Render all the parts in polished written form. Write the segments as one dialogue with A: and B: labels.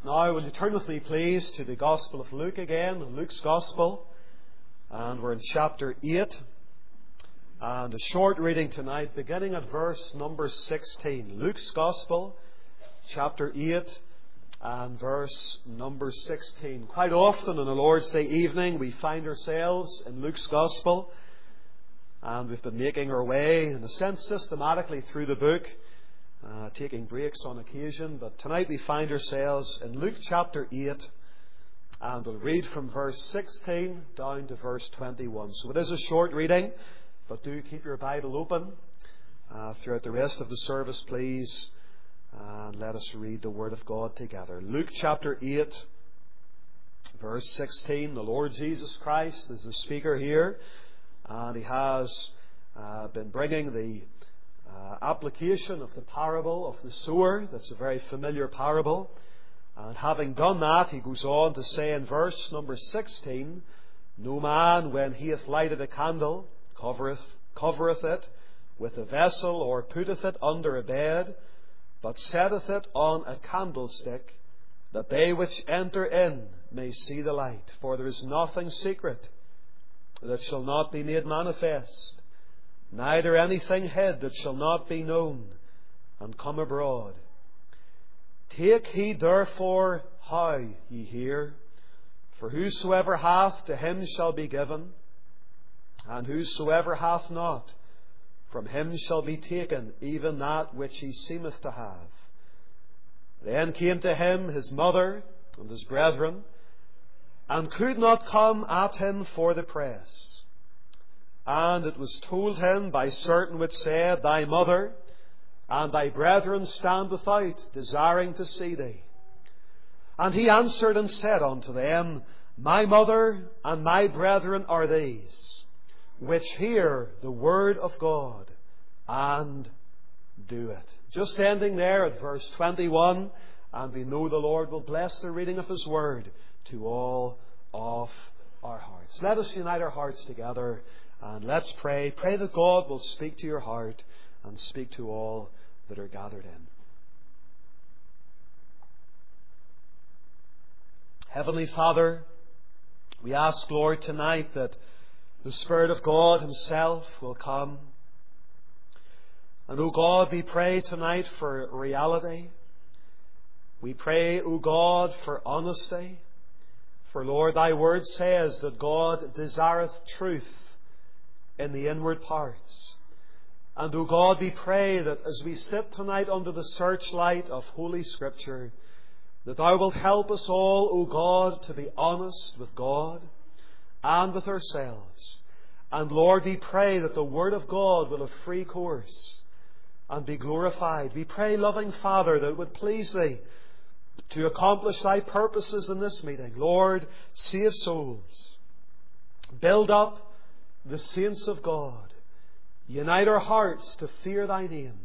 A: Now, will you turn with me, please, to the Gospel of Luke again, Luke's Gospel. And we're in chapter 8. And a short reading tonight, beginning at verse number 16. Luke's Gospel, chapter 8, and verse number 16. Quite often on the Lord's Day evening, we find ourselves in Luke's Gospel. And we've been making our way, in a sense, systematically through the book, taking breaks on occasion. But tonight we find ourselves in Luke chapter 8, and we'll read from verse 16 down to verse 21. So it is a short reading, but do keep your Bible open throughout the rest of the service, please, and let us read the Word of God together. Luke chapter 8, verse 16. The Lord Jesus Christ is the speaker here, and He has been bringing the application of the parable of the sower. That's a very familiar parable. And having done that, He goes on to say in verse number 16, "No man, when he hath lighted a candle, covereth it with a vessel, or putteth it under a bed, but setteth it on a candlestick, that they which enter in may see the light. For there is nothing secret that shall not be made manifest, neither anything hid that shall not be known and come abroad. Take heed therefore how ye hear. For whosoever hath, to him shall be given, and whosoever hath not, from him shall be taken even that which he seemeth to have. Then came to him his mother and his brethren, and could not come at him for the press. And it was told him by certain which said, Thy mother and thy brethren stand without, desiring to see thee. And he answered and said unto them, My mother and my brethren are these, which hear the word of God and do it." Just ending there at verse 21, and we know the Lord will bless the reading of His word to all of our hearts. Let us unite our hearts together. And let's pray. Pray that God will speak to your heart and speak to all that are gathered in. Heavenly Father, we ask, Lord, tonight that the Spirit of God Himself will come. And, O God, we pray tonight for reality. We pray, O God, for honesty. For, Lord, Thy word says that God desireth truth in the inward parts. And, O God, we pray that as we sit tonight under the searchlight of Holy Scripture, that Thou wilt help us all, O God, to be honest with God and with ourselves. And, Lord, we pray that the Word of God will have free course and be glorified. We pray, loving Father, that it would please Thee to accomplish Thy purposes in this meeting. Lord, save souls. Build up the saints of God. Unite our hearts to fear Thy name.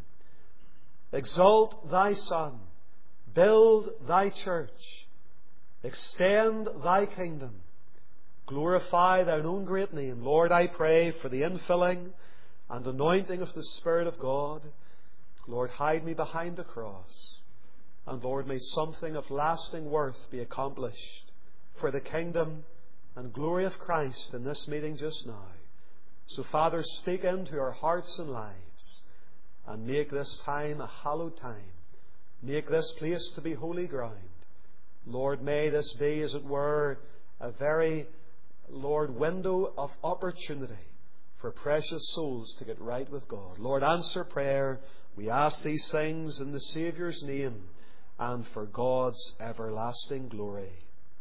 A: Exalt Thy Son. Build Thy church. Extend Thy kingdom. Glorify Thine own great name. Lord, I pray for the infilling and anointing of the Spirit of God. Lord, hide me behind the cross. And Lord, may something of lasting worth be accomplished for the kingdom and glory of Christ in this meeting just now. So, Father, speak into our hearts and lives and make this time a hallowed time. Make this place to be holy ground. Lord, may this be, as it were, a very, Lord, window of opportunity for precious souls to get right with God. Lord, answer prayer. We ask these things in the Saviour's name and for God's everlasting glory.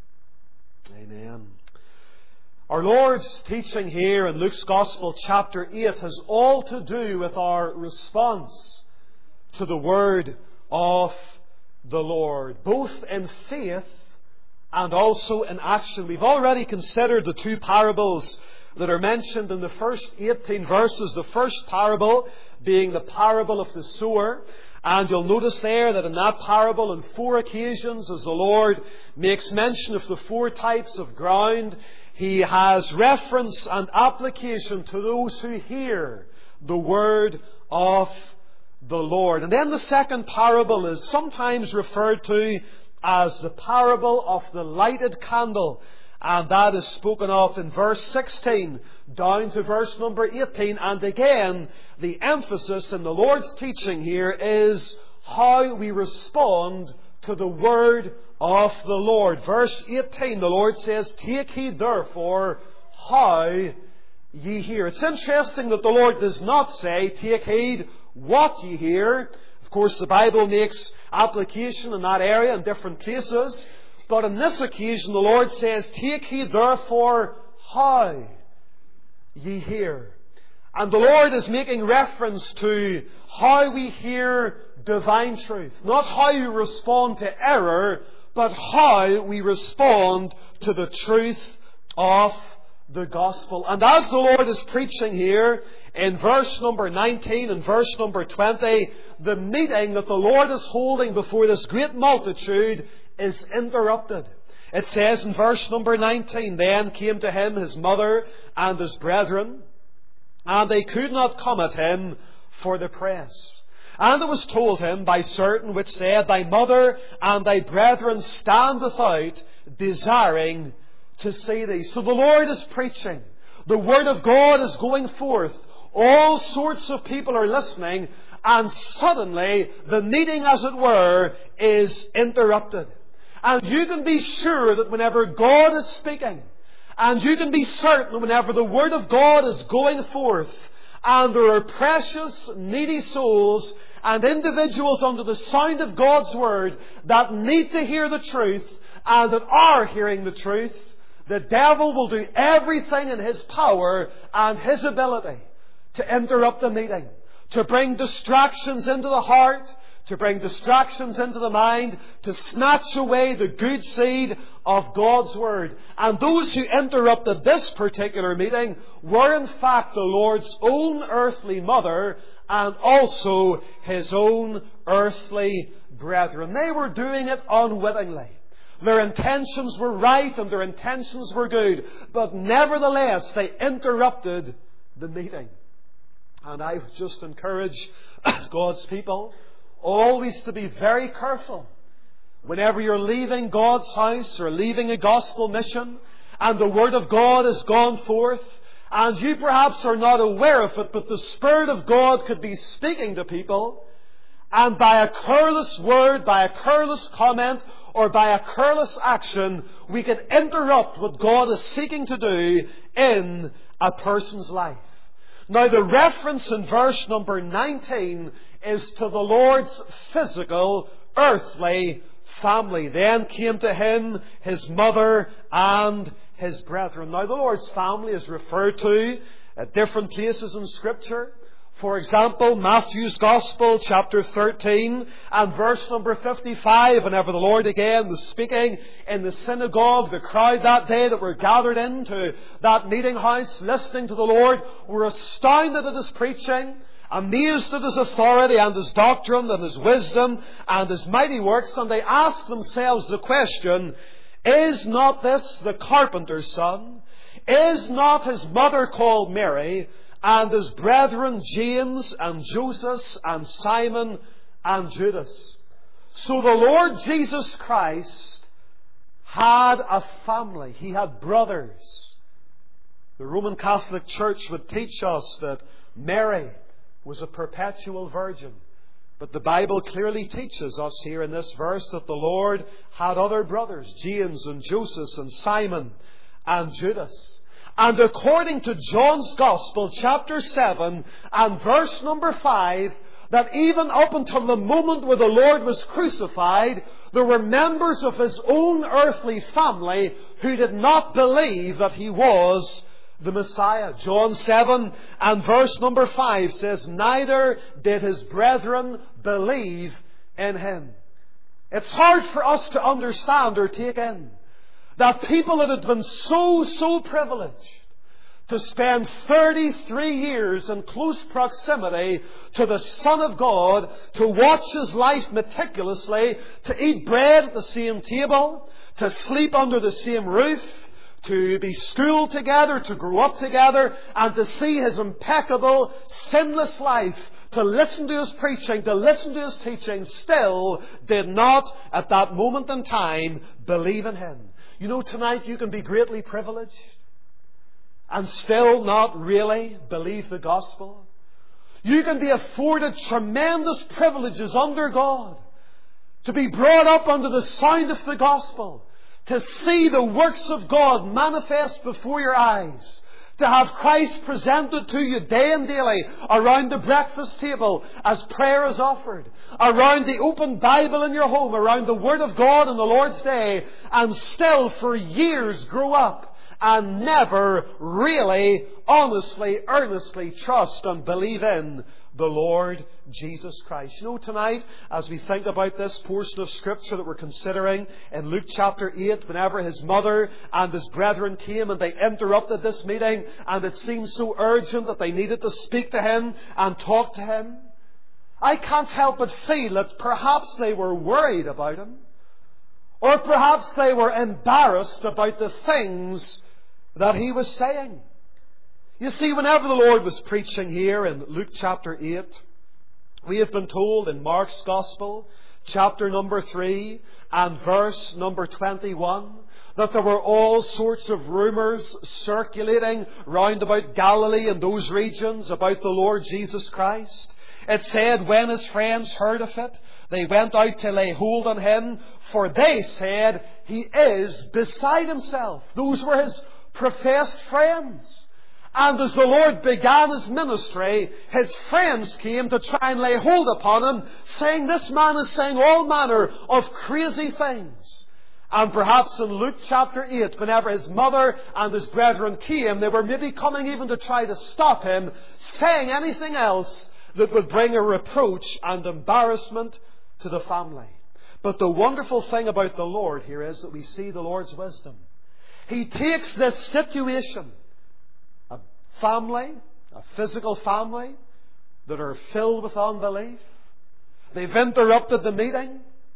A: Amen. Our Lord's teaching here in Luke's Gospel chapter 8 has all to do with our response to the Word of the Lord, both in faith and also in action. We've already considered the two parables that are mentioned in the first 18 verses. The first parable being the parable of the sower. And you'll notice there that in that parable, on 4 occasions, as the Lord makes mention of the 4 types of ground, He has reference and application to those who hear the word of the Lord. And then the second parable is sometimes referred to as the parable of the lighted candle. And that is spoken of in verse 16 down to verse number 18. And again, the emphasis in the Lord's teaching here is how we respond to the word of the Lord. Verse 18, the Lord says, "Take heed therefore how ye hear." It's interesting that the Lord does not say, "Take heed what ye hear." Of course, the Bible makes application in that area in different places. But on this occasion, the Lord says, "Take heed therefore how ye hear." And the Lord is making reference to how we hear divine truth. Not how we respond to error, but how we respond to the truth of the gospel. And as the Lord is preaching here, in verse number 19 and verse number 20, the meeting that the Lord is holding before this great multitude is interrupted. It says in verse number 19, "Then came to him his mother and his brethren, and they could not come at him for the press. And it was told him by certain which said, Thy mother and thy brethren stand without, desiring to see thee." So the Lord is preaching. The Word of God is going forth. All sorts of people are listening, and suddenly the meeting, as it were, is interrupted. And you can be sure that whenever God is speaking, and you can be certain whenever the Word of God is going forth, and there are precious, needy souls and individuals under the sound of God's Word that need to hear the truth and that are hearing the truth, the devil will do everything in his power and his ability to interrupt the meeting, to bring distractions into the heart, to bring distractions into the mind, to snatch away the good seed of God's Word. And those who interrupted this particular meeting were in fact the Lord's own earthly mother and also His own earthly brethren. They were doing it unwittingly. Their intentions were right and their intentions were good, but nevertheless they interrupted the meeting. And I would just encourage God's people always to be very careful whenever you're leaving God's house or leaving a gospel mission and the Word of God has gone forth and you perhaps are not aware of it, but the Spirit of God could be speaking to people, and by a careless word, by a careless comment, or by a careless action, we can interrupt what God is seeking to do in a person's life. Now, the reference in verse number 19 is to the Lord's physical, earthly family. Then came to him his mother and his brethren. Now, the Lord's family is referred to at different places in Scripture. For example, Matthew's Gospel, chapter 13 and verse number 55, whenever the Lord again was speaking in the synagogue, the crowd that day that were gathered into that meeting house listening to the Lord were astounded at His preaching, amazed at His authority and His doctrine and His wisdom and His mighty works, and they asked themselves the question, "Is not this the carpenter's son? Is not his mother called Mary? And his brethren James and Joseph and Simon and Judas?" So the Lord Jesus Christ had a family. He had brothers. The Roman Catholic Church would teach us that Mary was a perpetual virgin. But the Bible clearly teaches us here in this verse that the Lord had other brothers, James and Joseph and Simon and Judas. And according to John's Gospel, chapter 7 and verse number 5, that even up until the moment where the Lord was crucified, there were members of His own earthly family who did not believe that He was the Messiah. John 7 and verse number 5 says, "Neither did His brethren believe in Him." It's hard for us to understand or take in that people that had been so privileged to spend 33 years in close proximity to the Son of God, to watch His life meticulously, to eat bread at the same table, to sleep under the same roof, to be schooled together, to grow up together, and to see His impeccable, sinless life to listen to His preaching, to listen to His teaching, still did not, at that moment in time, believe in Him. You know, tonight you can be greatly privileged and still not really believe the gospel. You can be afforded tremendous privileges under God, to be brought up under the sound of the gospel, to see the works of God manifest before your eyes, to have Christ presented to you day and daily around the breakfast table as prayer is offered, around the open Bible in your home, around the Word of God on the Lord's Day, and still for years grow up and never really, honestly, earnestly trust and believe in the Lord Jesus Christ. You know, tonight, as we think about this portion of Scripture that we're considering in Luke chapter 8, whenever his mother and his brethren came and they interrupted this meeting, and it seemed so urgent that they needed to speak to him and talk to him, I can't help but feel that perhaps they were worried about him, or perhaps they were embarrassed about the things that he was saying. You see, whenever the Lord was preaching here in Luke chapter 8, we have been told in Mark's Gospel, chapter number 3 and verse number 21, that there were all sorts of rumours circulating round about Galilee and those regions about the Lord Jesus Christ. It said, when his friends heard of it, they went out to lay hold on him, for they said, he is beside himself. Those were his professed friends. And as the Lord began His ministry, His friends came to try and lay hold upon Him, saying, this man is saying all manner of crazy things. And perhaps in Luke chapter 8, whenever his mother and his brethren came, they were maybe coming even to try to stop him saying anything else that would bring a reproach and embarrassment to the family. But the wonderful thing about the Lord here is that we see the Lord's wisdom. He takes this situation, a family, a physical family, that are filled with unbelief. They've interrupted the meeting.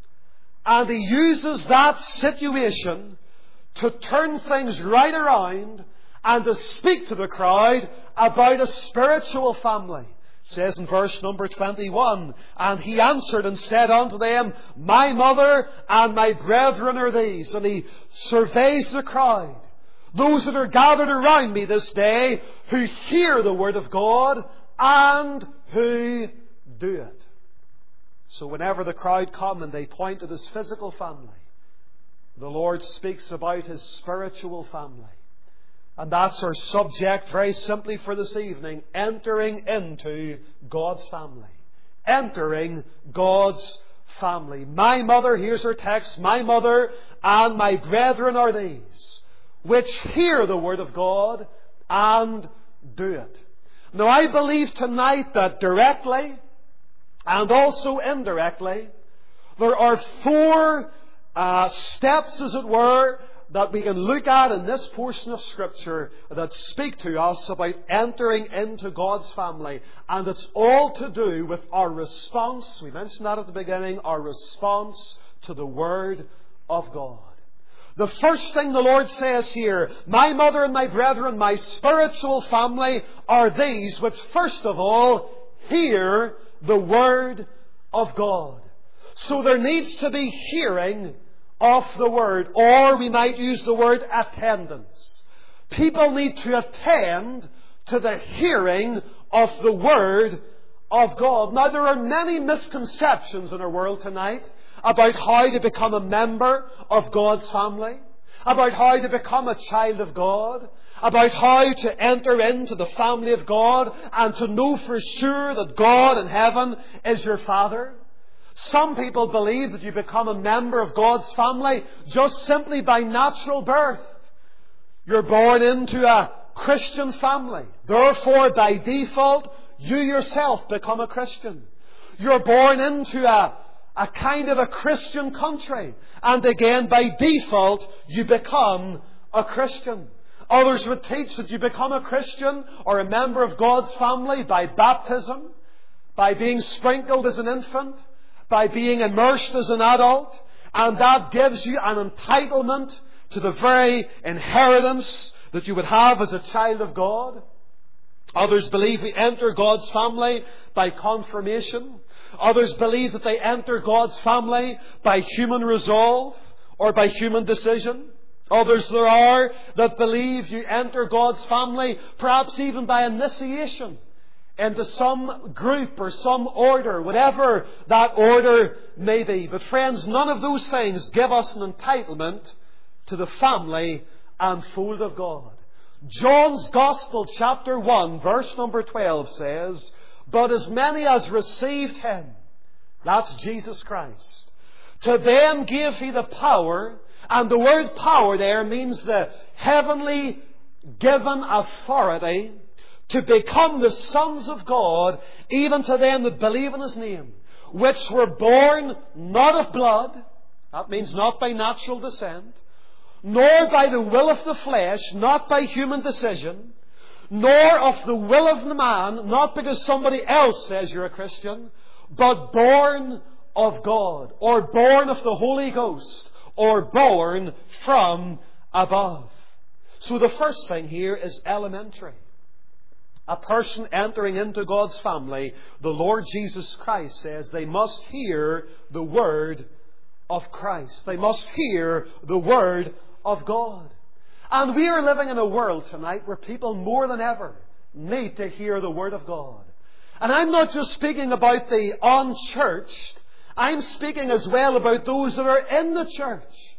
A: And He uses that situation to turn things right around and to speak to the crowd about a spiritual family. It says in verse number 21, and He answered and said unto them, my mother and my brethren are these. And He surveys the crowd, those that are gathered around me this day, who hear the Word of God and who do it. So whenever the crowd come and they point at His physical family, the Lord speaks about His spiritual family. And that's our subject very simply for this evening, entering into God's family. Entering God's family. My mother, here's our text, my mother and my brethren are these, which hear the Word of God and do it. Now I believe tonight that directly and also indirectly, there are four steps, as it were, that we can look at in this portion of Scripture that speak to us about entering into God's family. And it's all to do with our response, we mentioned that at the beginning, our response to the Word of God. The first thing the Lord says here, my mother and my brethren, my spiritual family, are these which first of all hear the Word of God. So there needs to be hearing of the Word, or we might use the word attendance. People need to attend to the hearing of the Word of God. Now there are many misconceptions in our world tonight about how to become a member of God's family, about how to become a child of God, about how to enter into the family of God and to know for sure that God in heaven is your Father. Some people believe that you become a member of God's family just simply by natural birth. You're born into a Christian family. Therefore, by default, you yourself become a Christian. You're born into a kind of a Christian country. And again, by default, you become a Christian. Others would teach that you become a Christian or a member of God's family by baptism, by being sprinkled as an infant, by being immersed as an adult, and that gives you an entitlement to the very inheritance that you would have as a child of God. Others believe we enter God's family by confirmation. Others believe that they enter God's family by human resolve or by human decision. Others there are that believe you enter God's family perhaps even by initiation into some group or some order, whatever that order may be. But friends, none of those things give us an entitlement to the family and fold of God. John's Gospel, chapter 1, verse number 12 says, "But as many as received Him," that's Jesus Christ, "to them gave He the power," and the word power there means the heavenly given authority, "to become the sons of God, even to them that believe in His name, which were born not of blood," that means not by natural descent, "nor by the will of the flesh," not by human decision, "nor of the will of the man," not because somebody else says you're a Christian, "but born of God," or born of the Holy Ghost, or born from above. So the first thing here is elementary. A person entering into God's family, the Lord Jesus Christ says they must hear the Word of Christ. They must hear the Word of God. And we are living in a world tonight where people more than ever need to hear the Word of God. And I'm not just speaking about the unchurched. I'm speaking as well about those that are in the church.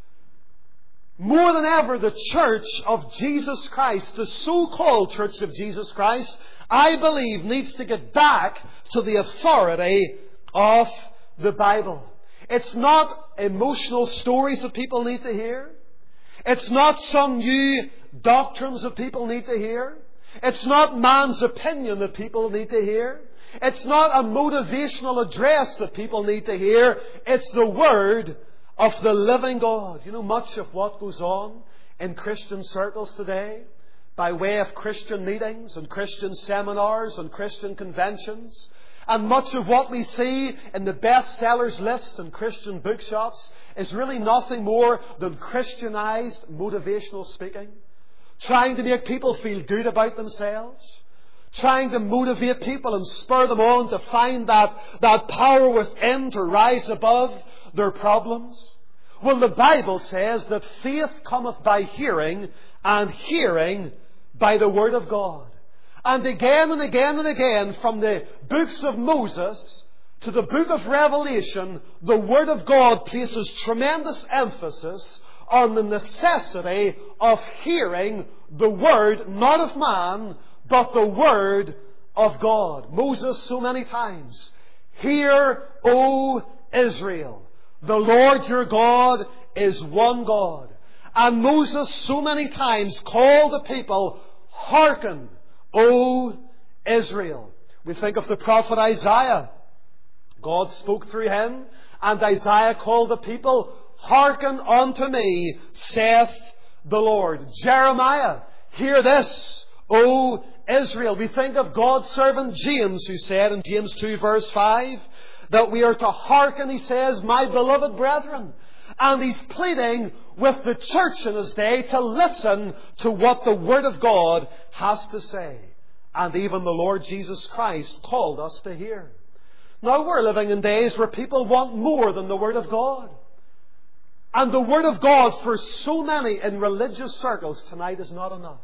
A: More than ever, the Church of Jesus Christ, the so-called Church of Jesus Christ, I believe needs to get back to the authority of the Bible. It's not emotional stories that people need to hear. It's not some new doctrines that people need to hear. It's not man's opinion that people need to hear. It's not a motivational address that people need to hear. It's the Word of the living God. You know, much of what goes on in Christian circles today, by way of Christian meetings and Christian seminars and Christian conventions, and much of what we see in the bestsellers list in Christian bookshops is really nothing more than Christianized motivational speaking. Trying to make people feel good about themselves. Trying to motivate people and spur them on to find that power within to rise above their problems. Well, the Bible says that faith cometh by hearing, and hearing by the Word of God. And again and again and again, from the books of Moses to the book of Revelation, the Word of God places tremendous emphasis on the necessity of hearing the Word, not of man, but the Word of God. Moses so many times, "Hear, O Israel, the Lord your God is one God." And Moses so many times called the people, "Hearken, O Israel." We think of the prophet Isaiah. God spoke through him, and Isaiah called the people, "Hearken unto me, saith the Lord." Jeremiah, "Hear this, O Israel." We think of God's servant James, who said in James 2 verse 5, that we are to hearken, he says, "my beloved brethren." And he's pleading with the church in his day to listen to what the Word of God has to say. And even the Lord Jesus Christ called us to hear. Now we're living in days where people want more than the Word of God. And the Word of God for so many in religious circles tonight is not enough.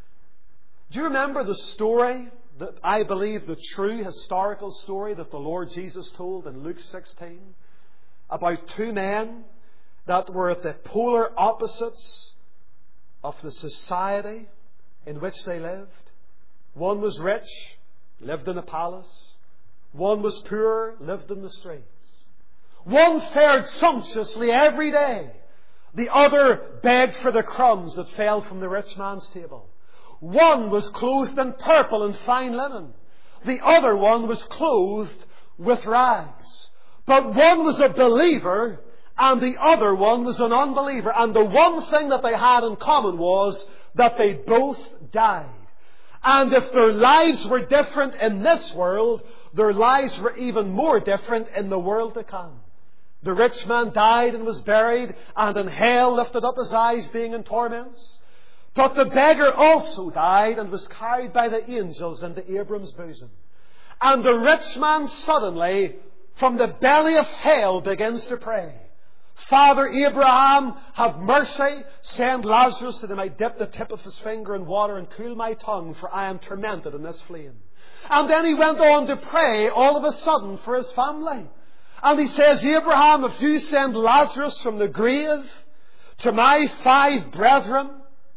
A: Do you remember the story that I believe the true historical story that the Lord Jesus told in Luke 16 about two men that were at the polar opposites of the society in which they lived? One was rich, lived in a palace. One was poor, lived in the streets. One fared sumptuously every day. The other begged for the crumbs that fell from the rich man's table. One was clothed in purple and fine linen. The other one was clothed with rags. But one was a believer and the other one was an unbeliever. And the one thing that they had in common was that they both died. And if their lives were different in this world, their lives were even more different in the world to come. The rich man died and was buried, and in hell lifted up his eyes, being in torments. But the beggar also died and was carried by the angels into Abram's bosom. And the rich man suddenly, from the belly of hell, begins to pray, Father Abraham, have mercy. Send Lazarus that he might dip the tip of his finger in water and cool my tongue, for I am tormented in this flame. And then he went on to pray all of a sudden for his family. And he says, Abraham, if you send Lazarus from the grave to my 5 brethren,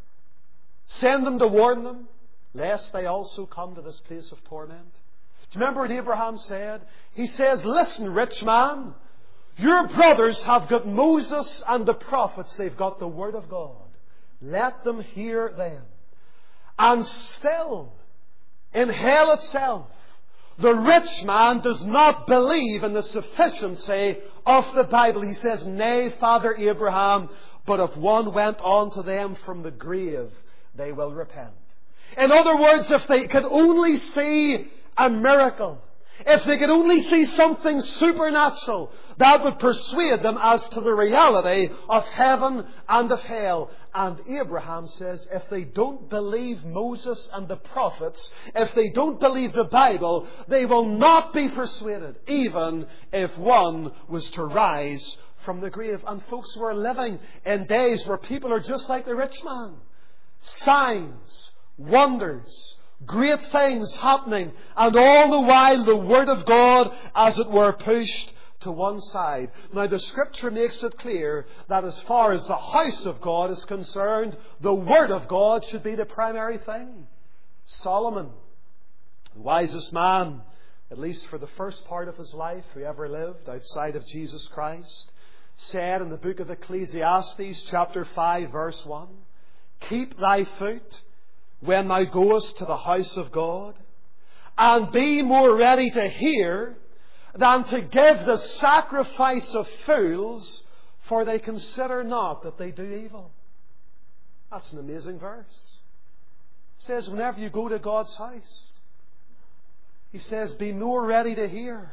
A: send them to warn them, lest they also come to this place of torment. Do you remember what Abraham said? He says, listen, rich man, your brothers have got Moses and the prophets. They've got the Word of God. Let them hear them. And still, in hell itself, the rich man does not believe in the sufficiency of the Bible. He says, nay, Father Abraham, but if one went on to them from the grave, they will repent. In other words, if they could only see a miracle, if they could only see something supernatural, that would persuade them as to the reality of heaven and of hell. And Abraham says, if they don't believe Moses and the prophets, if they don't believe the Bible, they will not be persuaded, even if one was to rise from the grave. And folks, we're living in days where people are just like the rich man. Signs, wonders, great things happening, and all the while the Word of God, as it were, pushed to one side. Now the Scripture makes it clear that as far as the house of God is concerned, the Word of God should be the primary thing. Solomon, the wisest man, at least for the first part of his life, who ever lived outside of Jesus Christ, said in the book of Ecclesiastes, chapter 5, verse 1, keep thy foot when thou goest to the house of God, and be more ready to hear than to give the sacrifice of fools, for they consider not that they do evil. That's an amazing verse. It says, whenever you go to God's house, He says, be more ready to hear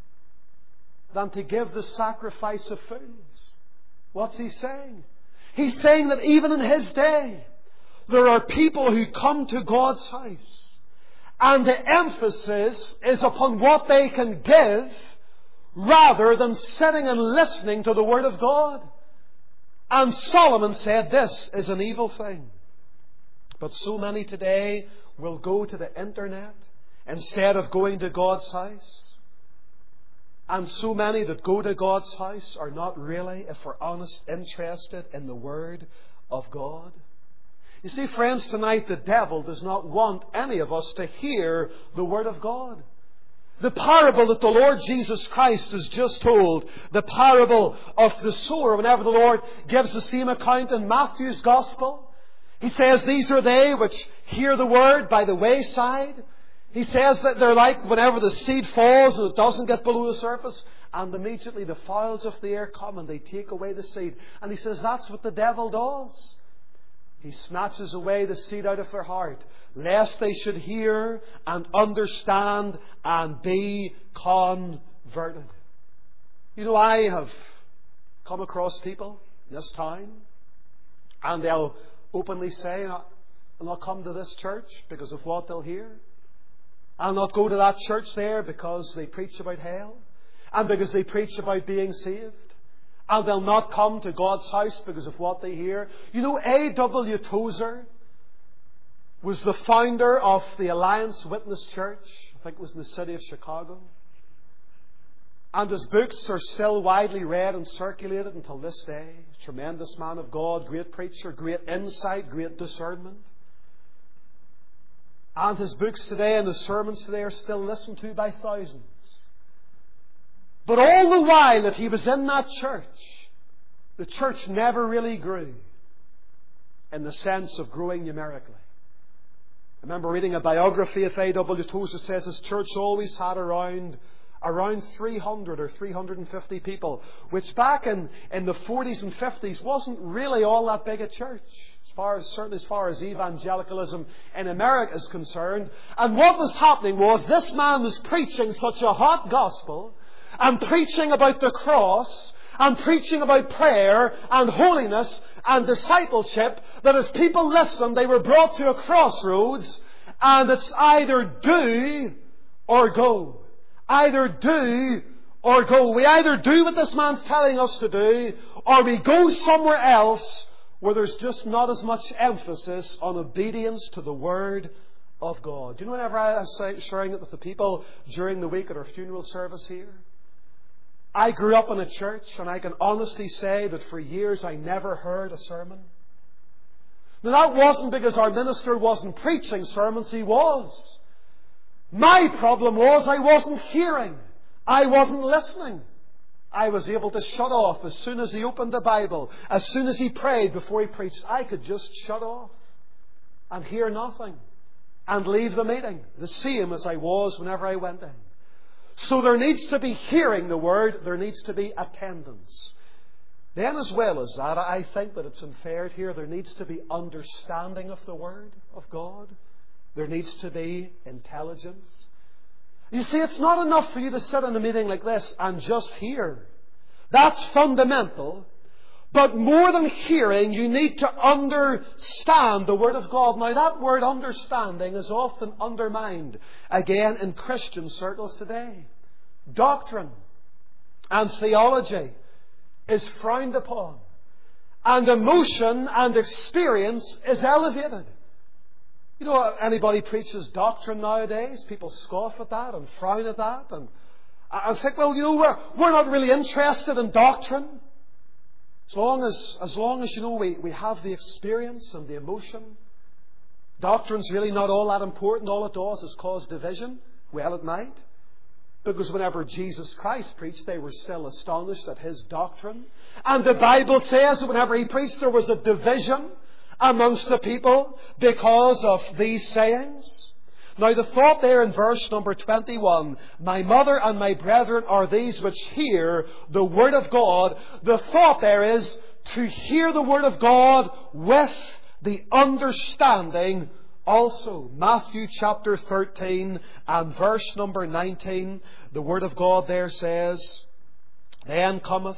A: than to give the sacrifice of fools. What's He saying? He's saying that even in His day, there are people who come to God's house, and the emphasis is upon what they can give rather than sitting and listening to the Word of God. And Solomon said this is an evil thing. But so many today will go to the internet instead of going to God's house. And so many that go to God's house are not really, if we're honest, interested in the Word of God. You see, friends, tonight the devil does not want any of us to hear the Word of God. The parable that the Lord Jesus Christ has just told, the parable of the sower, whenever the Lord gives the same account in Matthew's Gospel, He says, these are they which hear the Word by the wayside. He says that they're like whenever the seed falls and it doesn't get below the surface, and immediately the fowls of the air come and they take away the seed. And He says that's what the devil does. He snatches away the seed out of their heart, lest they should hear and understand and be converted. You know, I have come across people in this town, and they'll openly say, I'll not come to this church because of what they'll hear. I'll not go to that church there because they preach about hell, and because they preach about being saved. And they'll not come to God's house because of what they hear. You know, A.W. Tozer was the founder of the Alliance Witness Church. I think it was in the city of Chicago. And his books are still widely read and circulated until this day. Tremendous man of God, great preacher, great insight, great discernment. And his books today and his sermons today are still listened to by thousands. But all the while that he was in that church, the church never really grew in the sense of growing numerically. I remember reading a biography of A.W. Tozer. It says his church always had around 300 or 350 people, which back in the 40s and 50s wasn't really all that big a church, certainly as far as evangelicalism in America is concerned. And what was happening was this man was preaching such a hot gospel, and preaching about the cross, and preaching about prayer and holiness and discipleship that as people listened, they were brought to a crossroads, and it's either do or go. Either do or go. We either do what this man's telling us to do, or we go somewhere else where there's just not as much emphasis on obedience to the Word of God. Do you know, whenever I was sharing it with the people during the week at our funeral service here, I grew up in a church, and I can honestly say that for years I never heard a sermon. Now, that wasn't because our minister wasn't preaching sermons. He was. My problem was I wasn't hearing. I wasn't listening. I was able to shut off as soon as he opened the Bible. As soon as he prayed before he preached, I could just shut off and hear nothing and leave the meeting the same as I was whenever I went in. So there needs to be hearing the Word. There needs to be attendance. Then, as well as that, I think that it's inferred here, there needs to be understanding of the Word of God. There needs to be intelligence. You see, it's not enough for you to sit in a meeting like this and just hear. That's fundamental. But more than hearing, you need to understand the Word of God. Now, that word understanding is often undermined, again, in Christian circles today. Doctrine and theology is frowned upon. And emotion and experience is elevated. You know, anybody preaches doctrine nowadays, people scoff at that and frown at that. And think, well, you know, we're not really interested in doctrine. As long as you know, we have the experience and the emotion. Doctrine's really not all that important. All it does is cause division. Well, it might. Because whenever Jesus Christ preached, they were still astonished at His doctrine. And the Bible says that whenever He preached, there was a division amongst the people because of these sayings. Now, the thought there in verse number 21, my mother and my brethren are these which hear the Word of God. The thought there is to hear the Word of God with the understanding also. Matthew chapter 13 and verse number 19, the Word of God there says, then cometh,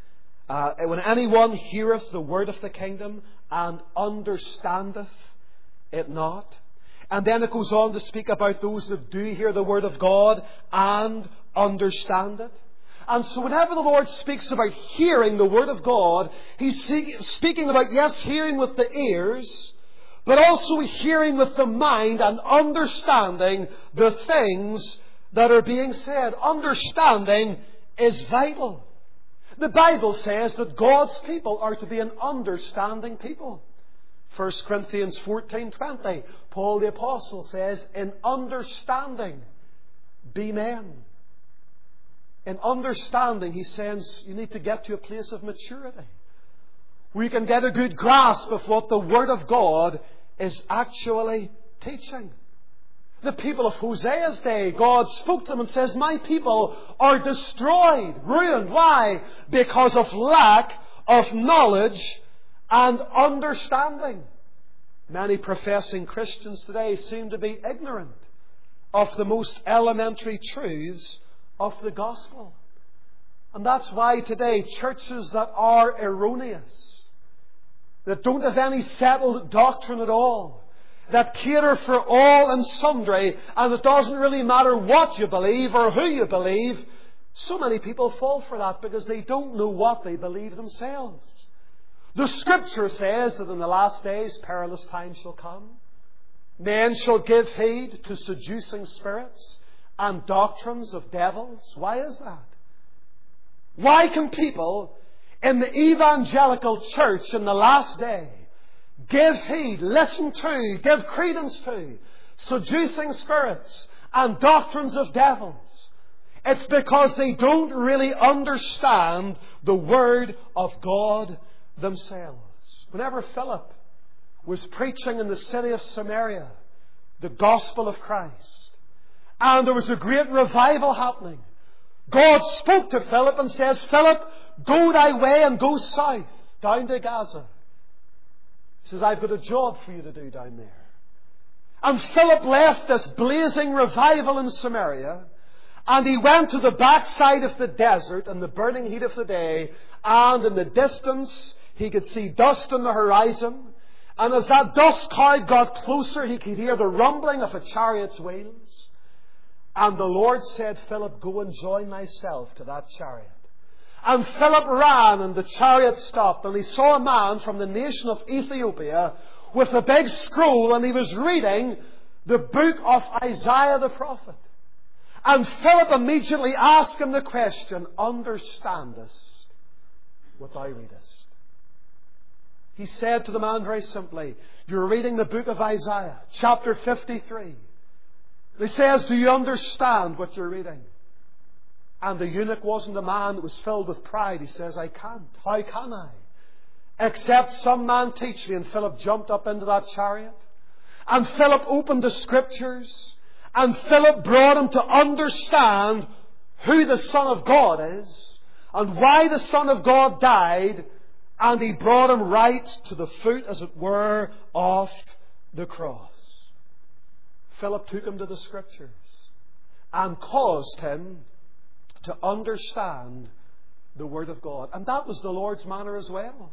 A: when anyone heareth the word of the kingdom and understandeth it not. And then it goes on to speak about those that do hear the Word of God and understand it. And so whenever the Lord speaks about hearing the Word of God, He's speaking about, yes, hearing with the ears, but also hearing with the mind and understanding the things that are being said. Understanding is vital. The Bible says that God's people are to be an understanding people. 1 Corinthians 14:20, Paul the Apostle says, in understanding be men. In understanding, he says, you need to get to a place of maturity, where you can get a good grasp of what the Word of God is actually teaching. The people of Hosea's day, God spoke to them and says, my people are destroyed, ruined. Why? Because of lack of knowledge and understanding. Many professing Christians today seem to be ignorant of the most elementary truths of the gospel. And that's why today churches that are erroneous, that don't have any settled doctrine at all, that cater for all and sundry, and it doesn't really matter what you believe or who you believe, so many people fall for that because they don't know what they believe themselves. The Scripture says that in the last days perilous times shall come. Men shall give heed to seducing spirits and doctrines of devils. Why is that? Why can people in the evangelical church in the last day give heed, listen to, give credence to seducing spirits and doctrines of devils? It's because they don't really understand the Word of God themselves. Whenever Philip was preaching in the city of Samaria the gospel of Christ, and there was a great revival happening, God spoke to Philip and says, Philip, go thy way and go south, down to Gaza. He says, I've got a job for you to do down there. And Philip left this blazing revival in Samaria, and he went to the backside of the desert in the burning heat of the day, and in the distance He could see dust on the horizon. And as that dust cloud got closer, he could hear the rumbling of a chariot's wheels. And the Lord said, Philip, go and join thyself to that chariot. And Philip ran, and the chariot stopped, and he saw a man from the nation of Ethiopia with a big scroll, and he was reading the book of Isaiah the prophet. And Philip immediately asked him the question, understandest what thou readest? He said to the man very simply, you're reading the book of Isaiah, chapter 53. He says, do you understand what you're reading? And the eunuch wasn't a man that was filled with pride. He says, I can't. How can I? Except some man teach me. And Philip jumped up into that chariot. And Philip opened the Scriptures. And Philip brought him to understand who the Son of God is. And why the Son of God died. And he brought him right to the foot, as it were, of the cross. Philip took him to the Scriptures. And caused him to understand the Word of God. And that was the Lord's manner as well.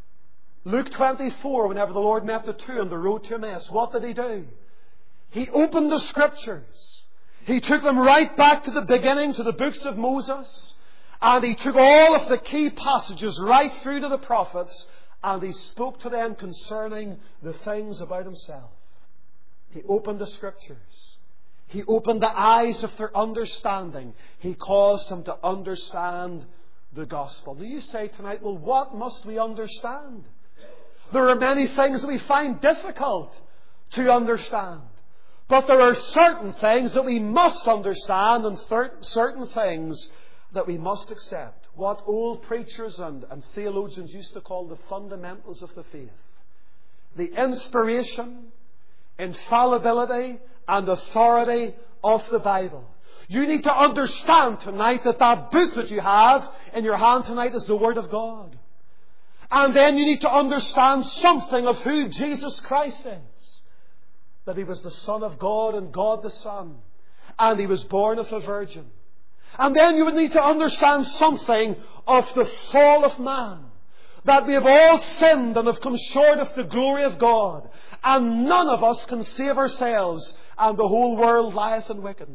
A: Luke 24, whenever the Lord met the two on the road to Emmaus, what did He do? He opened the Scriptures. He took them right back to the beginning, to the books of Moses. And He took all of the key passages right through to the prophets. And He spoke to them concerning the things about Himself. He opened the Scriptures. He opened the eyes of their understanding. He caused them to understand the gospel. Now you say tonight, well, what must we understand? There are many things that we find difficult to understand. But there are certain things that we must understand and certain things that we must accept. What old preachers and theologians used to call the fundamentals of the faith. The inspiration, infallibility, and authority of the Bible. You need to understand tonight that that book that you have in your hand tonight is the Word of God. And then you need to understand something of who Jesus Christ is. That He was the Son of God and God the Son. And He was born of a virgin. And then you would need to understand something of the fall of man. That we have all sinned and have come short of the glory of God. And none of us can save ourselves. And the whole world lieth in wickedness.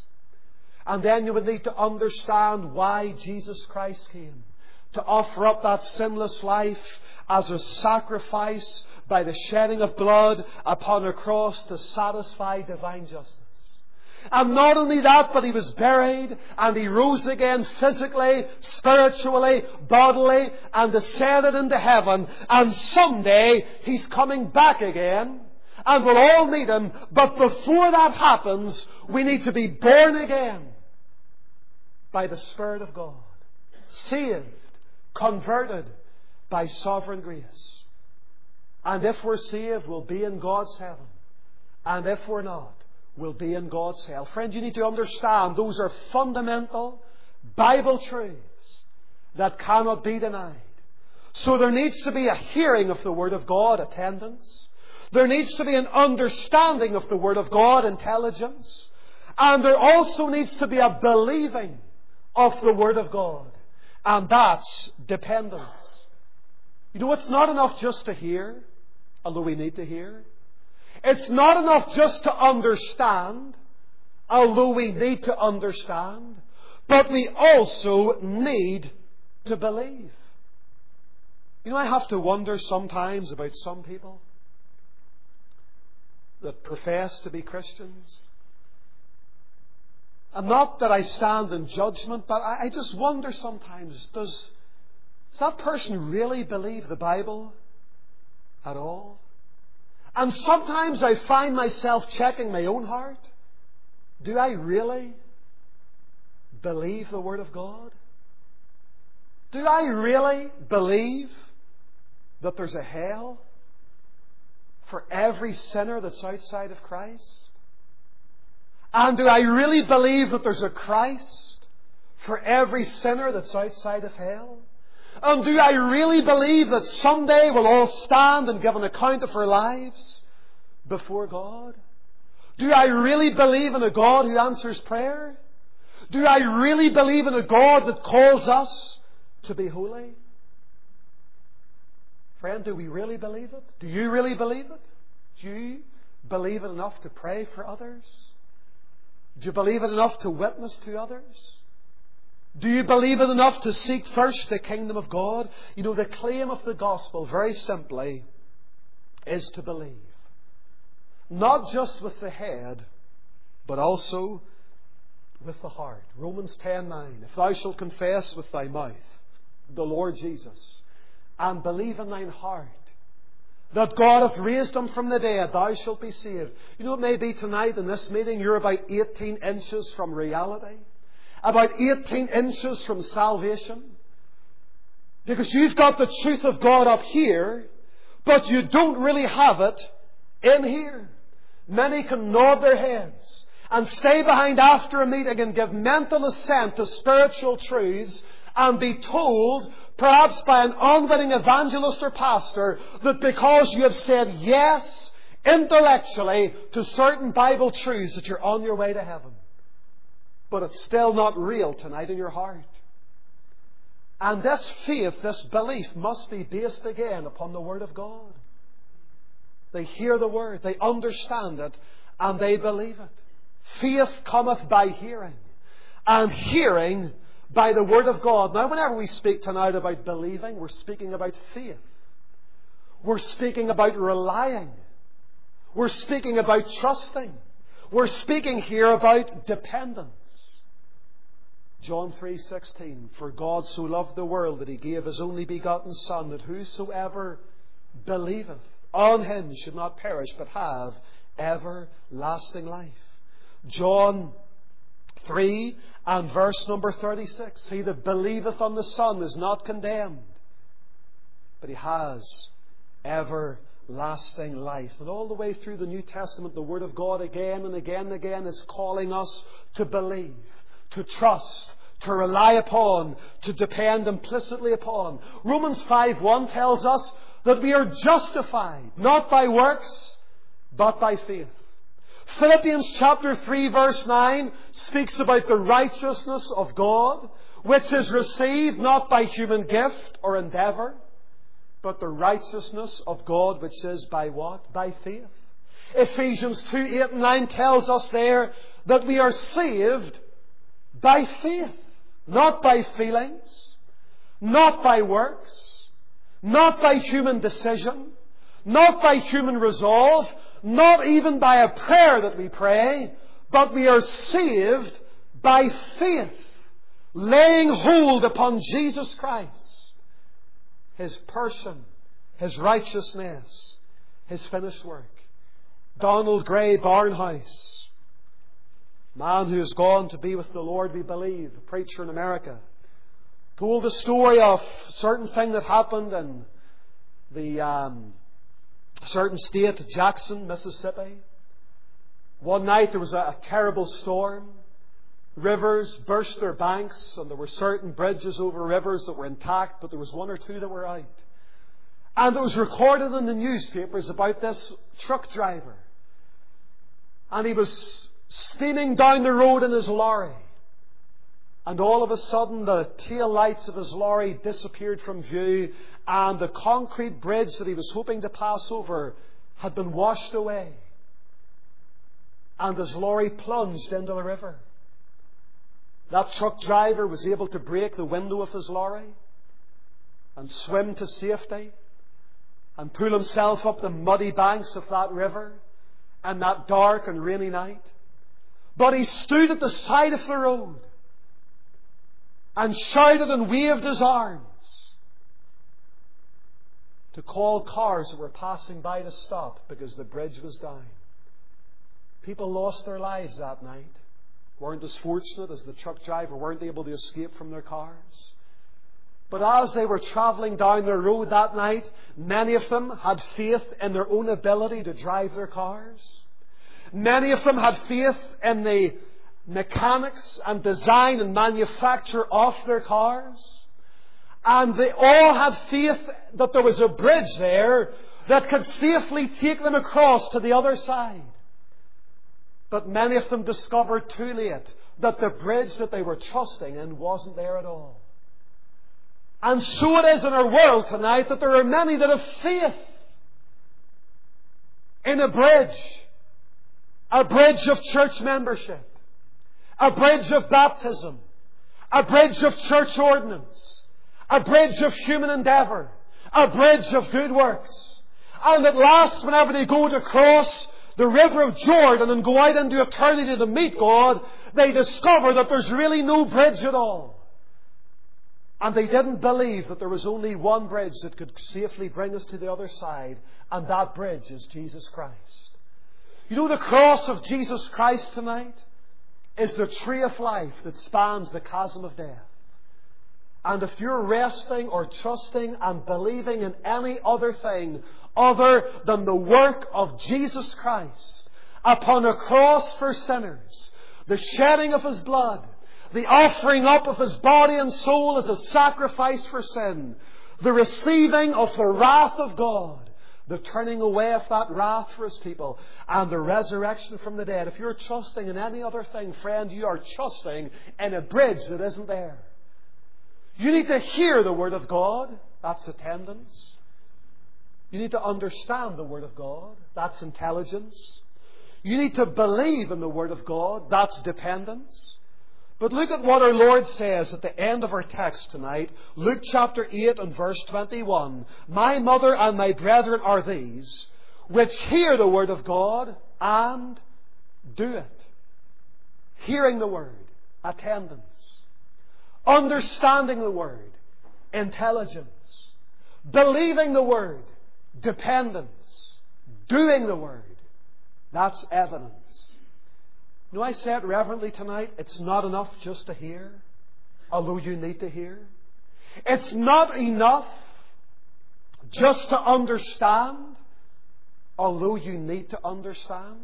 A: And then you would need to understand why Jesus Christ came. To offer up that sinless life as a sacrifice by the shedding of blood upon a cross to satisfy divine justice. And not only that, but He was buried and He rose again physically, spiritually, bodily, and ascended into heaven. And someday He's coming back again. And we'll all meet Him. But before that happens, we need to be born again by the Spirit of God. Saved, converted by sovereign grace. And if we're saved, we'll be in God's heaven. And if we're not, we'll be in God's hell. Friend, you need to understand those are fundamental Bible truths that cannot be denied. So there needs to be a hearing of the Word of God, attendance. There needs to be an understanding of the Word of God, intelligence. And there also needs to be a believing of the Word of God. And that's dependence. You know, it's not enough just to hear, although we need to hear. It's not enough just to understand, although we need to understand. But we also need to believe. You know, I have to wonder sometimes about some people that profess to be Christians. And not that I stand in judgment, but I just wonder sometimes, does that person really believe the Bible at all? And sometimes I find myself checking my own heart. Do I really believe the Word of God? Do I really believe that there's a hell for every sinner that's outside of Christ? And do I really believe that there's a Christ for every sinner that's outside of hell? And do I really believe that someday we'll all stand and give an account of our lives before God? Do I really believe in a God who answers prayer? Do I really believe in a God that calls us to be holy? Friend, do we really believe it? Do you really believe it? Do you believe it enough to pray for others? Do you believe it enough to witness to others? Do you believe it enough to seek first the kingdom of God? You know, the claim of the gospel, very simply, is to believe. Not just with the head, but also with the heart. Romans 10:9. If thou shalt confess with thy mouth the Lord Jesus, and believe in thine heart that God hath raised Him from the dead, thou shalt be saved. You know, it may be tonight in this meeting you're about 18 inches from reality. About 18 inches from salvation. Because you've got the truth of God up here, but you don't really have it in here. Many can nod their heads and stay behind after a meeting and give mental assent to spiritual truths and be told, perhaps by an unwitting evangelist or pastor, that because you have said yes intellectually to certain Bible truths that you're on your way to heaven. But it's still not real tonight in your heart. And this faith, this belief must be based again upon the Word of God. They hear the Word, they understand it, and they believe it. Faith cometh by hearing, and hearing by the Word of God. Now, whenever we speak tonight about believing, we're speaking about faith. We're speaking about relying. We're speaking about trusting. We're speaking here about dependence. John 3:16, for God so loved the world that He gave His only begotten Son, that whosoever believeth on Him should not perish, but have everlasting life. John 3 and verse number 36, he that believeth on the Son is not condemned, but he has everlasting life. And all the way through the New Testament, the Word of God again and again and again is calling us to believe, to trust, to rely upon, to depend implicitly upon. Romans 5:1 tells us that we are justified, not by works, but by faith. Philippians chapter 3 verse 9 speaks about the righteousness of God, which is received not by human gift or endeavour, but the righteousness of God which is by what? By faith. Ephesians 2:8 and 9 tells us there that we are saved by faith, not by feelings, not by works, not by human decision, not by human resolve, not even by a prayer that we pray, but we are saved by faith, laying hold upon Jesus Christ, His person, His righteousness, His finished work. Donald Gray Barnhouse, man who has gone to be with the Lord, we believe, a preacher in America, told the story of a certain thing that happened in the certain state, Jackson, Mississippi. One night there was a terrible storm. Rivers burst their banks, and there were certain bridges over rivers that were intact, but there was one or two that were out. And it was recorded in the newspapers about this truck driver. And he was steaming down the road in his lorry. And all of a sudden the tail lights of his lorry disappeared from view, and the concrete bridge that he was hoping to pass over had been washed away. And his lorry plunged into the river. That truck driver was able to break the window of his lorry and swim to safety and pull himself up the muddy banks of that river on that dark and rainy night. But he stood at the side of the road and shouted and waved his arms to call cars that were passing by to stop because the bridge was down. People lost their lives that night, weren't as fortunate as the truck driver, weren't able to escape from their cars. But as they were travelling down the road that night, many of them had faith in their own ability to drive their cars. Many of them had faith in the mechanics and design and manufacture of their cars. And they all had faith that there was a bridge there that could safely take them across to the other side. But many of them discovered too late that the bridge that they were trusting in wasn't there at all. And so it is in our world tonight that there are many that have faith in a bridge of church membership, a bridge of baptism, a bridge of church ordinance, a bridge of human endeavour, a bridge of good works. And at last, whenever they go to cross the river of Jordan and go out into eternity to meet God, they discover that there's really no bridge at all. And they didn't believe that there was only one bridge that could safely bring us to the other side, and that bridge is Jesus Christ. You know, the cross of Jesus Christ tonight is the tree of life that spans the chasm of death. And if you're resting or trusting and believing in any other thing other than the work of Jesus Christ upon a cross for sinners, the shedding of His blood, the offering up of His body and soul as a sacrifice for sin, the receiving of the wrath of God, the turning away of that wrath for His people, and the resurrection from the dead. If you're trusting in any other thing, friend, you are trusting in a bridge that isn't there. You need to hear the Word of God. That's attendance. You need to understand the Word of God. That's intelligence. You need to believe in the Word of God. That's dependence. But look at what our Lord says at the end of our text tonight. Luke chapter 8 and verse 21. My mother and my brethren are these, which hear the word of God and do it. Hearing the word, attendance. Understanding the word, intelligence. Believing the word, dependence. Doing the word, that's evidence. You know, I said reverently tonight, it's not enough just to hear, although you need to hear. It's not enough just to understand, although you need to understand.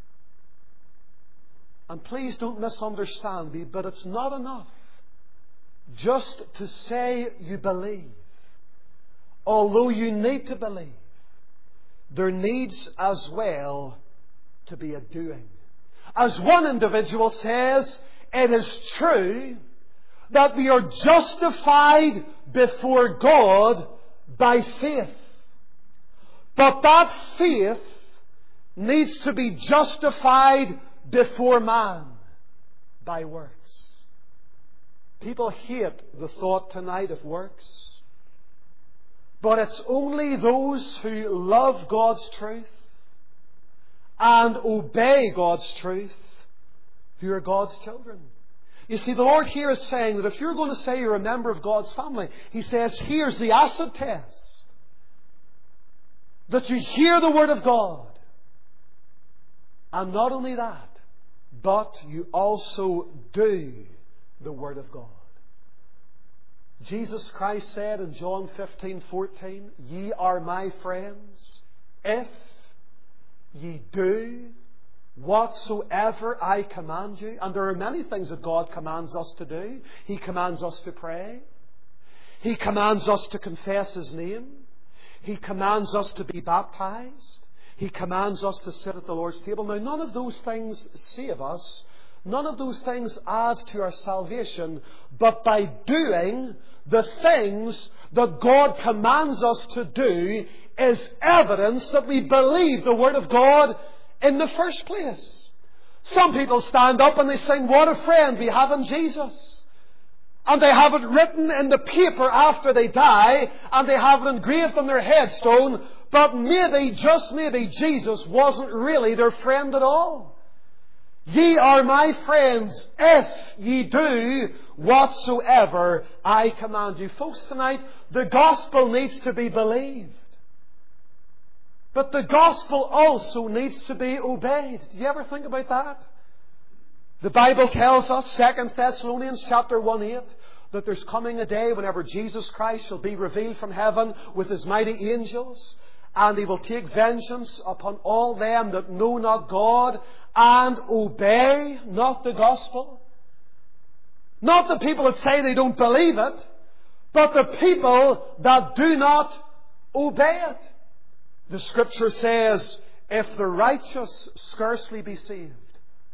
A: And please don't misunderstand me, but it's not enough just to say you believe, although you need to believe. There needs as well to be a doing. As one individual says, it is true that we are justified before God by faith. But that faith needs to be justified before man by works. People hate the thought tonight of works. But it's only those who love God's truth and obey God's truth who are God's children. You see, the Lord here is saying that if you're going to say you're a member of God's family, He says, here's the acid test. That you hear the Word of God. And not only that, but you also do the Word of God. Jesus Christ said in John 15:14, ye are my friends if ye do whatsoever I command you. And there are many things that God commands us to do. He commands us to pray. He commands us to confess His name. He commands us to be baptized. He commands us to sit at the Lord's table. Now, none of those things save us. None of those things add to our salvation. But by doing the things that God commands us to do is evidence that we believe the Word of God in the first place. Some people stand up and they sing, what a friend we have in Jesus. And they have it written in the paper after they die, and they have it engraved on their headstone, but maybe, just maybe, Jesus wasn't really their friend at all. Ye are my friends if ye do whatsoever I command you. Folks, tonight, the gospel needs to be believed. But the gospel also needs to be obeyed. Do you ever think about that? The Bible tells us, 2 Thessalonians chapter 1:8, that there's coming a day whenever Jesus Christ shall be revealed from heaven with His mighty angels, and He will take vengeance upon all them that know not God and obey not the gospel. Not the people that say they don't believe it, but the people that do not obey it. The Scripture says, if the righteous scarcely be saved,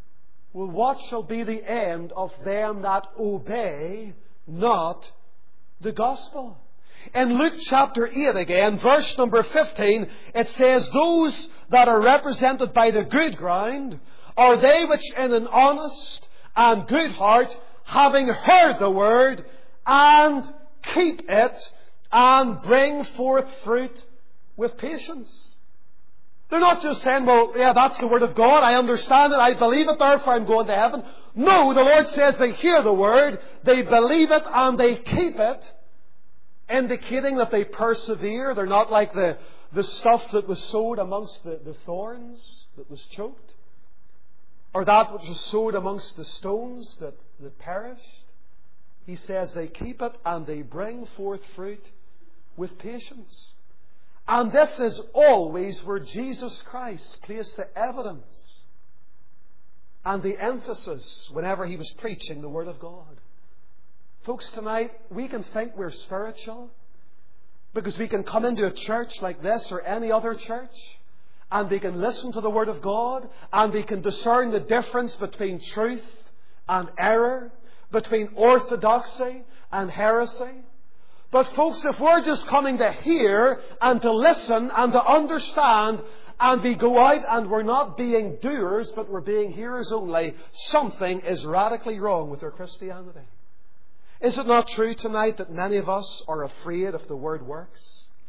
A: well, what shall be the end of them that obey not the gospel. In Luke chapter 8 again, verse number 15, it says, those that are represented by the good ground are they which in an honest and good heart, having heard the word, and keep it, and bring forth fruit with patience. They're not just saying, well, yeah, that's the word of God, I understand it, I believe it, therefore I'm going to heaven. No, the Lord says they hear the word, they believe it, and they keep it, indicating that they persevere. They're not like the stuff that was sowed amongst the thorns, that was choked, or that which was sowed amongst the stones that perished. He says they keep it and they bring forth fruit with patience. And this is always where Jesus Christ placed the evidence and the emphasis whenever He was preaching the Word of God. Folks, tonight we can think we're spiritual because we can come into a church like this or any other church and we can listen to the Word of God and we can discern the difference between truth and error, between orthodoxy and heresy. But folks, if we're just coming to hear and to listen and to understand, and we go out and we're not being doers but we're being hearers only, something is radically wrong with our Christianity. Is it not true tonight that many of us are afraid of the word works?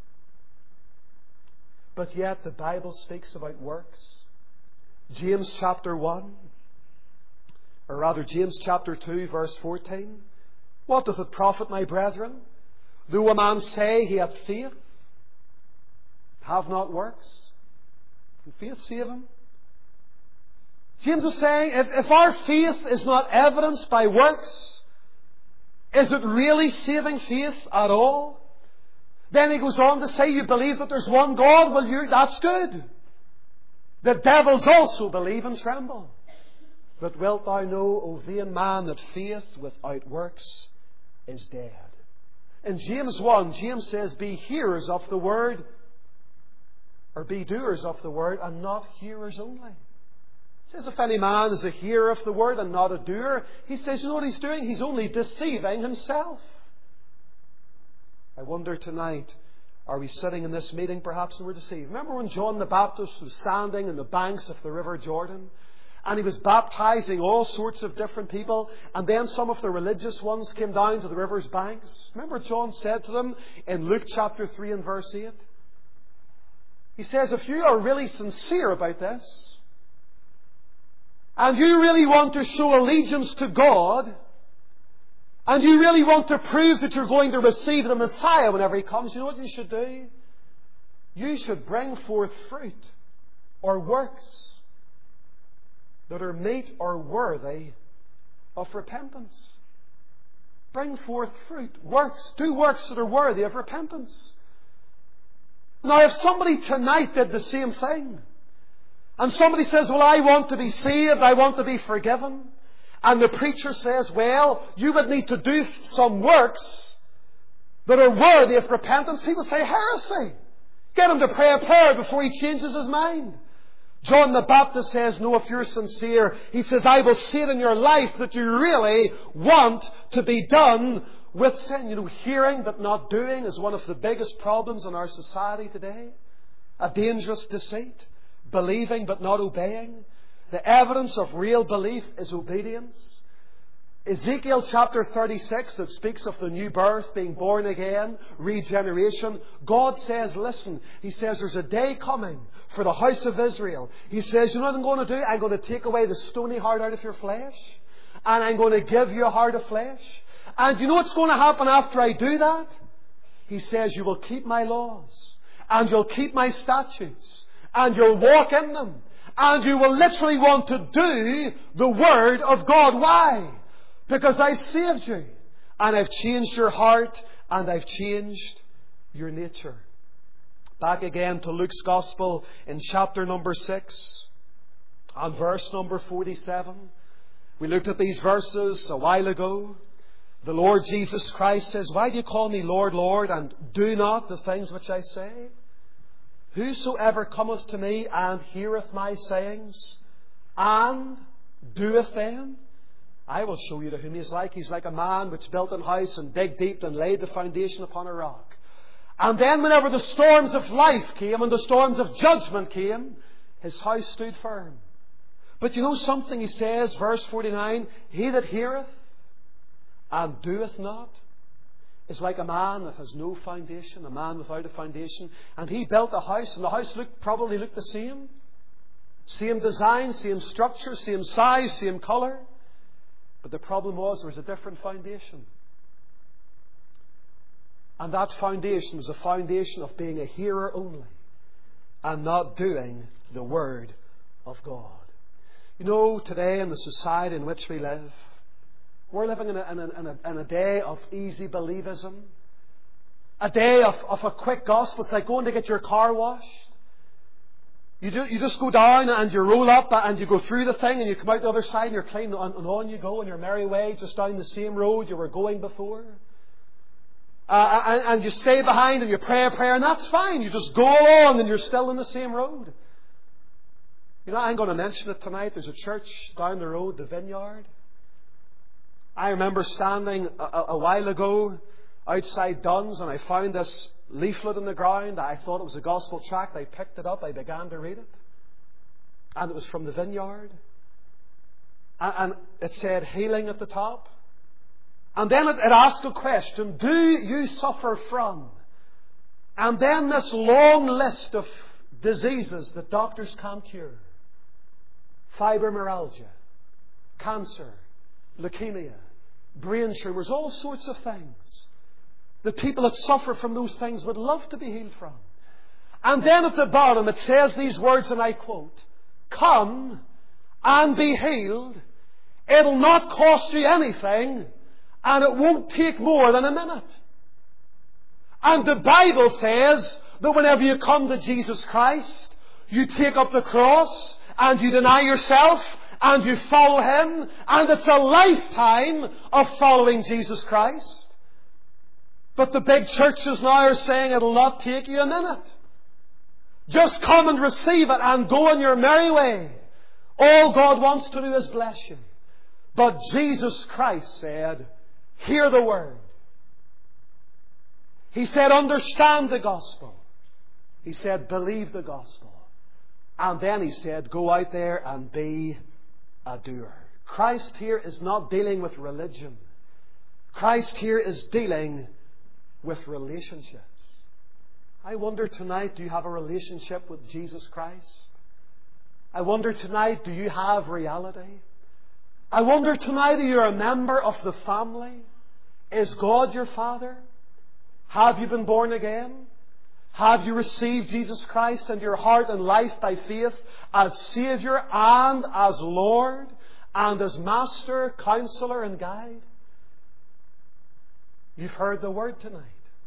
A: But yet the Bible speaks about works. James chapter 1, or rather James chapter 2 verse 14. What doth it profit, my brethren, though a man say he hath faith, have not works? Can faith save him? James is saying, if our faith is not evidenced by works, is it really saving faith at all? Then he goes on to say, you believe that there's one God? Well, that's good. The devils also believe and tremble. But wilt thou know, O vain man, that faith without works is dead? In James 1, James says, be hearers of the word, or be doers of the word, and not hearers only. He says, if any man is a hearer of the word and not a doer, he says, you know what he's doing? He's only deceiving himself. I wonder tonight, are we sitting in this meeting perhaps and we're deceived? Remember when John the Baptist was standing in the banks of the River Jordan? And he was baptizing all sorts of different people. And then some of the religious ones came down to the river's banks. Remember what John said to them in Luke chapter 3 and verse 8? He says, if you are really sincere about this, and you really want to show allegiance to God, and you really want to prove that you're going to receive the Messiah whenever He comes, you know what you should do? You should bring forth fruit or works that are meet or worthy of repentance. Bring forth fruit, works. Do works that are worthy of repentance. Now, if somebody tonight did the same thing, and somebody says, well, I want to be saved, I want to be forgiven, and the preacher says, well, you would need to do some works that are worthy of repentance, people say, heresy. Get him to pray a prayer before he changes his mind. John the Baptist says, no, if you're sincere, he says, I will see it in your life that you really want to be done with sin. You know, hearing but not doing is one of the biggest problems in our society today. A dangerous deceit. Believing but not obeying. The evidence of real belief is obedience. Ezekiel chapter 36 that speaks of the new birth, being born again, regeneration. God says, listen, He says there's a day coming for the house of Israel. He says, you know what I'm going to do? I'm going to take away the stony heart out of your flesh, and I'm going to give you a heart of flesh. And you know what's going to happen after I do that? He says, you will keep my laws, and you'll keep my statutes, and you'll walk in them, and you will literally want to do the Word of God. Why? Because I've saved you, and I've changed your heart, and I've changed your nature. Back again to Luke's Gospel in chapter number 6 and verse number 47. We looked at these verses a while ago. The Lord Jesus Christ says, why do you call me Lord, Lord, and do not the things which I say? Whosoever cometh to me and heareth my sayings, and doeth them, I will show you to whom He is like. He's like a man which built an house and digged deep and laid the foundation upon a rock. And then whenever the storms of life came and the storms of judgment came, his house stood firm. But you know something He says, verse 49, He that heareth and doeth not is like a man that has no foundation, a man without a foundation. And he built a house, and the house probably looked the same. Same design, same structure, same size, same colour. But the problem was there was a different foundation. And that foundation was a foundation of being a hearer only and not doing the Word of God. You know, today in the society in which we live, we're living in a day of easy believism. A day of a quick gospel. It's like going to get your car washed. You just go down and you roll up and you go through the thing and you come out the other side and you're clean, and on you go on your merry way just down the same road you were going before. And you stay behind and you pray a prayer, and that's fine. You just go on and you're still in the same road. You know, I'm going to mention it tonight. There's a church down the road, the Vineyard. I remember standing a while ago outside Dunn's, and I found this leaflet on the ground. I thought it was a gospel tract. I picked it up. I began to read it. And it was from the Vineyard. And it said healing at the top. And then it asked a question, do you suffer from? And then this long list of diseases that doctors can't cure. Fibromyalgia, cancer, leukemia, brain tumours, all sorts of things. The people that suffer from those things would love to be healed from. And then at the bottom it says these words, and I quote, come and be healed. It'll not cost you anything, and it won't take more than a minute. And the Bible says that whenever you come to Jesus Christ, you take up the cross and you deny yourself and you follow Him, and it's a lifetime of following Jesus Christ. But the big churches now are saying it'll not take you a minute. Just come and receive it and go on your merry way. All God wants to do is bless you. But Jesus Christ said, hear the Word. He said, understand the gospel. He said, believe the gospel. And then He said, go out there and be a doer. Christ here is not dealing with religion. Christ here is dealing with relationships. I wonder tonight, do you have a relationship with Jesus Christ? I wonder tonight, do you have reality? I wonder tonight, are you a member of the family? Is God your Father? Have you been born again? Have you received Jesus Christ into your heart and life by faith as Saviour and as Lord and as Master, Counselor and Guide? You've heard the Word tonight.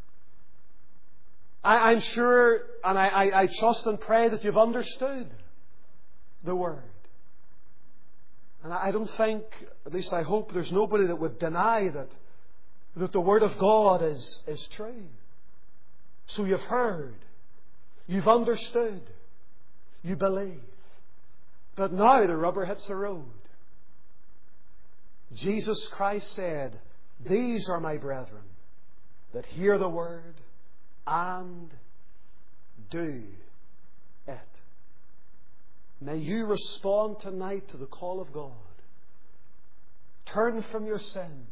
A: I'm sure and I trust and pray that you've understood the Word. And I don't think, at least I hope, there's nobody that would deny that the Word of God is true. So you've heard, you've understood, you believe. But now the rubber hits the road. Jesus Christ said, these are my brethren that hear the Word and do it. May you respond tonight to the call of God. Turn from your sin.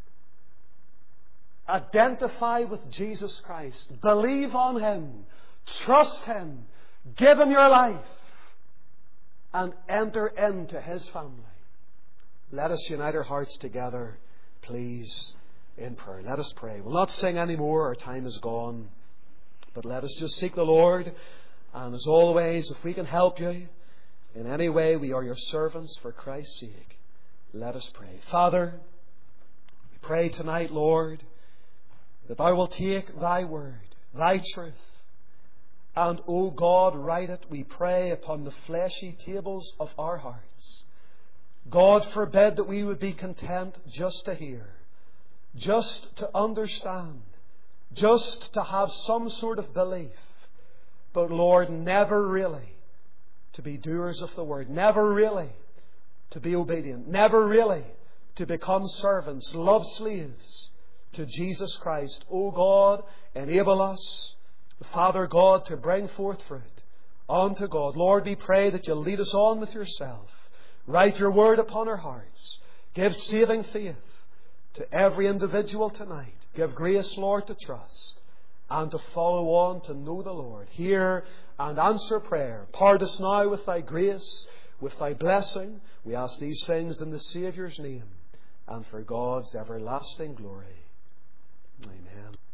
A: Identify with Jesus Christ. Believe on Him. Trust Him. Give Him your life. And enter into His family. Let us unite our hearts together, please, in prayer. Let us pray. We'll not sing anymore. Our time is gone. But let us just seek the Lord. And as always, if we can help you in any way, we are your servants for Christ's sake. Let us pray. Father, we pray tonight, Lord, that Thou wilt take Thy Word, Thy truth, and, O God, write it, we pray, upon the fleshy tables of our hearts. God forbid that we would be content just to hear, just to understand, just to have some sort of belief, but, Lord, never really to be doers of the Word, never really to be obedient, never really to become servants, love slaves to Jesus Christ. O God, enable us, Father God, to bring forth fruit unto God. Lord, we pray that you'll lead us on with yourself. Write your word upon our hearts. Give saving faith to every individual tonight. Give grace, Lord, to trust and to follow on to know the Lord. Hear and answer prayer. Part us now with thy grace, with thy blessing. We ask these things in the Saviour's name and for God's everlasting glory. Amen.